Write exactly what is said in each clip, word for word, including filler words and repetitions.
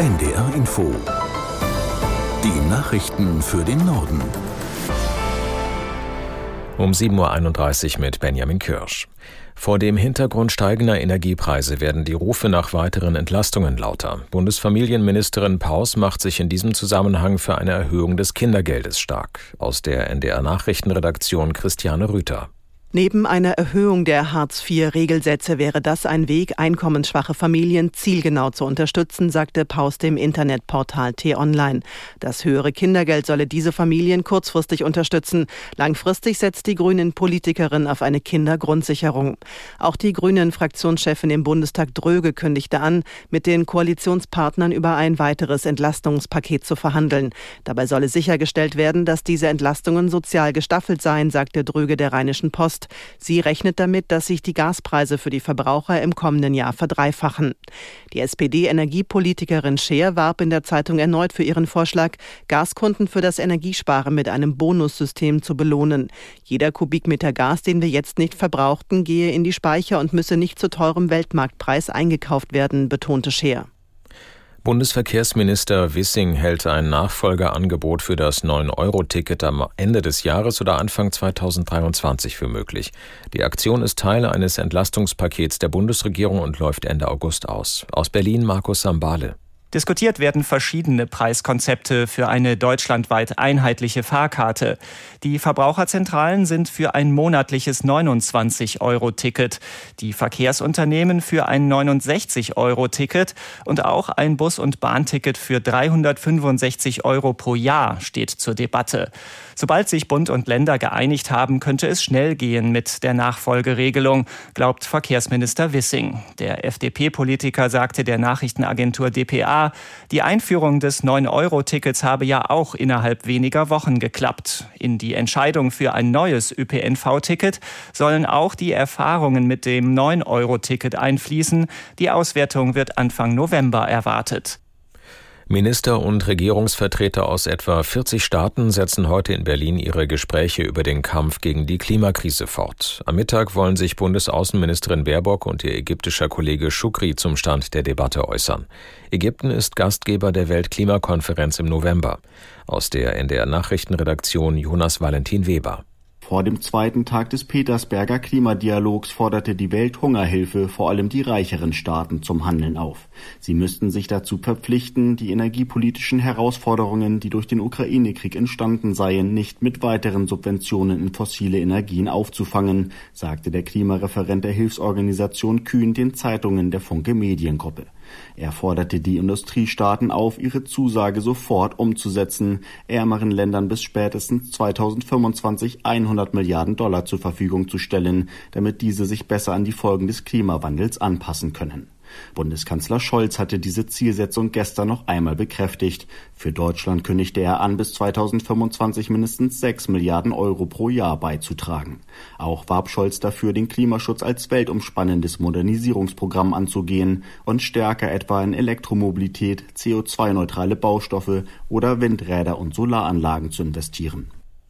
N D R Info. Die Nachrichten für den Norden. Um sieben Uhr einunddreißig mit Benjamin Kirsch. Vor dem Hintergrund steigender Energiepreise werden die Rufe nach weiteren Entlastungen lauter. Bundesfamilienministerin Paus macht sich in diesem Zusammenhang für eine Erhöhung des Kindergeldes stark. Aus der N D R-Nachrichtenredaktion Christiane Rüther. Neben einer Erhöhung der Hartz vier Regelsätze wäre das ein Weg, einkommensschwache Familien zielgenau zu unterstützen, sagte Paus dem Internetportal T-Online. Das höhere Kindergeld solle diese Familien kurzfristig unterstützen. Langfristig setzt die Grünen-Politikerin auf eine Kindergrundsicherung. Auch die Grünen-Fraktionschefin im Bundestag Dröge kündigte an, mit den Koalitionspartnern über ein weiteres Entlastungspaket zu verhandeln. Dabei solle sichergestellt werden, dass diese Entlastungen sozial gestaffelt seien, sagte Dröge der Rheinischen Post. Sie rechnet damit, dass sich die Gaspreise für die Verbraucher im kommenden Jahr verdreifachen. Die S P D-Energiepolitikerin Scheer warb in der Zeitung erneut für ihren Vorschlag, Gaskunden für das Energiesparen mit einem Bonussystem zu belohnen. Jeder Kubikmeter Gas, den wir jetzt nicht verbrauchten, gehe in die Speicher und müsse nicht zu teurem Weltmarktpreis eingekauft werden, betonte Scheer. Bundesverkehrsminister Wissing hält ein Nachfolgeangebot für das neun Euro Ticket am Ende des Jahres oder Anfang zweitausenddreiundzwanzig für möglich. Die Aktion ist Teil eines Entlastungspakets der Bundesregierung und läuft Ende August aus. Aus Berlin Markus Sambale. Diskutiert werden verschiedene Preiskonzepte für eine deutschlandweit einheitliche Fahrkarte. Die Verbraucherzentralen sind für ein monatliches neunundzwanzig Euro Ticket, die Verkehrsunternehmen für ein neunundsechzig Euro Ticket und auch ein Bus- und Bahnticket für dreihundertfünfundsechzig Euro pro Jahr steht zur Debatte. Sobald sich Bund und Länder geeinigt haben, könnte es schnell gehen mit der Nachfolgeregelung, glaubt Verkehrsminister Wissing. Der F D P-Politiker sagte der Nachrichtenagentur D P A, die Einführung des neun Euro Tickets habe ja auch innerhalb weniger Wochen geklappt. In die Entscheidung für ein neues Ö P N V-Ticket sollen auch die Erfahrungen mit dem neun Euro Ticket einfließen. Die Auswertung wird Anfang November erwartet. Minister und Regierungsvertreter aus etwa vierzig Staaten setzen heute in Berlin ihre Gespräche über den Kampf gegen die Klimakrise fort. Am Mittag wollen sich Bundesaußenministerin Baerbock und ihr ägyptischer Kollege Shukri zum Stand der Debatte äußern. Ägypten ist Gastgeber der Weltklimakonferenz im November. Aus der N D R-Nachrichtenredaktion Jonas Valentin Weber. Vor dem zweiten Tag des Petersberger Klimadialogs forderte die Welthungerhilfe vor allem die reicheren Staaten zum Handeln auf. Sie müssten sich dazu verpflichten, die energiepolitischen Herausforderungen, die durch den Ukraine-Krieg entstanden seien, nicht mit weiteren Subventionen in fossile Energien aufzufangen, sagte der Klimareferent der Hilfsorganisation Kühn den Zeitungen der Funke Mediengruppe. Er forderte die Industriestaaten auf, ihre Zusage sofort umzusetzen, ärmeren Ländern bis spätestens zweitausendfünfundzwanzig hundert Milliarden Dollar zur Verfügung zu stellen, damit diese sich besser an die Folgen des Klimawandels anpassen können. Bundeskanzler Scholz hatte diese Zielsetzung gestern noch einmal bekräftigt. Für Deutschland kündigte er an, bis zweitausendfünfundzwanzig mindestens sechs Milliarden Euro pro Jahr beizutragen. Auch warb Scholz dafür, den Klimaschutz als weltumspannendes Modernisierungsprogramm anzugehen und stärker etwa in Elektromobilität, C O zwei neutrale Baustoffe oder Windräder und Solaranlagen zu investieren.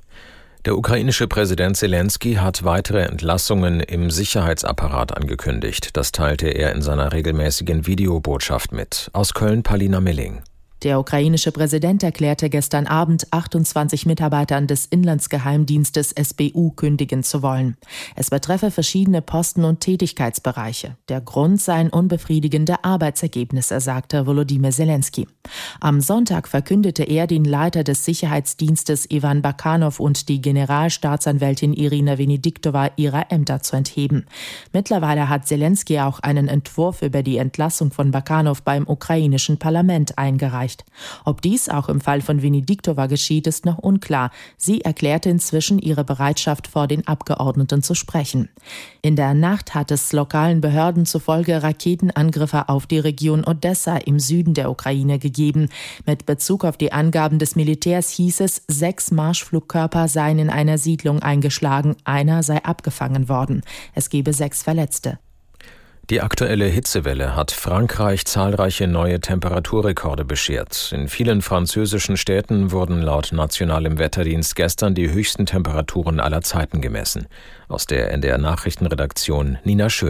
Der ukrainische Präsident Zelensky hat weitere Entlassungen im Sicherheitsapparat angekündigt. Das teilte er in seiner regelmäßigen Videobotschaft mit. Aus Köln Palina Milling. Der ukrainische Präsident erklärte gestern Abend, achtundzwanzig Mitarbeitern des Inlandsgeheimdienstes S B U kündigen zu wollen. Es betreffe verschiedene Posten und Tätigkeitsbereiche. Der Grund seien unbefriedigende Arbeitsergebnisse, sagte Volodymyr Zelensky. Am Sonntag verkündete er, den Leiter des Sicherheitsdienstes Iwan Bakanov und die Generalstaatsanwältin Irina Venediktova ihrer Ämter zu entheben. Mittlerweile hat Zelensky auch einen Entwurf über die Entlassung von Bakanov beim ukrainischen Parlament eingereicht. Ob dies auch im Fall von Venediktova geschieht, ist noch unklar. Sie erklärte inzwischen ihre Bereitschaft, vor den Abgeordneten zu sprechen. In der Nacht hat es lokalen Behörden zufolge Raketenangriffe auf die Region Odessa im Süden der Ukraine gegeben. Mit Bezug auf die Angaben des Militärs hieß es, sechs Marschflugkörper seien in einer Siedlung eingeschlagen, einer sei abgefangen worden. Es gebe sechs Verletzte. Die aktuelle Hitzewelle hat Frankreich zahlreiche neue Temperaturrekorde beschert. In vielen französischen Städten wurden laut nationalem Wetterdienst gestern die höchsten Temperaturen aller Zeiten gemessen. Aus der N D R-Nachrichtenredaktion Nina Schön.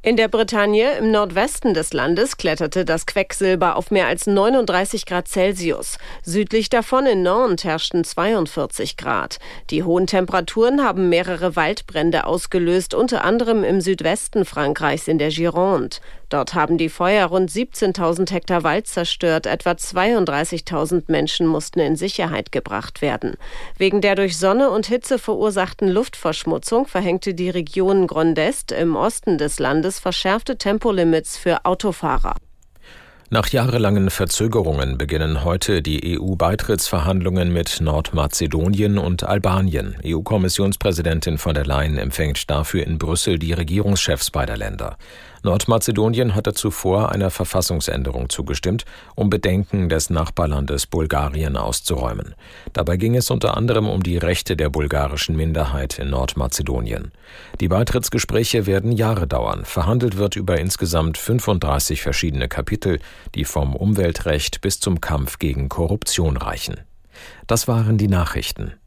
In der Bretagne, im Nordwesten des Landes, kletterte das Quecksilber auf mehr als neununddreißig Grad Celsius. Südlich davon in Nantes herrschten zweiundvierzig Grad. Die hohen Temperaturen haben mehrere Waldbrände ausgelöst, unter anderem im Südwesten Frankreichs in der Gironde. Dort haben die Feuer rund siebzehntausend Hektar Wald zerstört. Etwa zweiunddreißigtausend Menschen mussten in Sicherheit gebracht werden. Wegen der durch Sonne und Hitze verursachten Luftverschmutzung verhängte die Region Grand Est im Osten des Landes verschärfte Tempolimits für Autofahrer. Nach jahrelangen Verzögerungen beginnen heute die E U-Beitrittsverhandlungen mit Nordmazedonien und Albanien. E U-Kommissionspräsidentin von der Leyen empfängt dafür in Brüssel die Regierungschefs beider Länder. Nordmazedonien hatte zuvor einer Verfassungsänderung zugestimmt, um Bedenken des Nachbarlandes Bulgarien auszuräumen. Dabei ging es unter anderem um die Rechte der bulgarischen Minderheit in Nordmazedonien. Die Beitrittsgespräche werden Jahre dauern. Verhandelt wird über insgesamt fünfunddreißig verschiedene Kapitel, die vom Umweltrecht bis zum Kampf gegen Korruption reichen. Das waren die Nachrichten.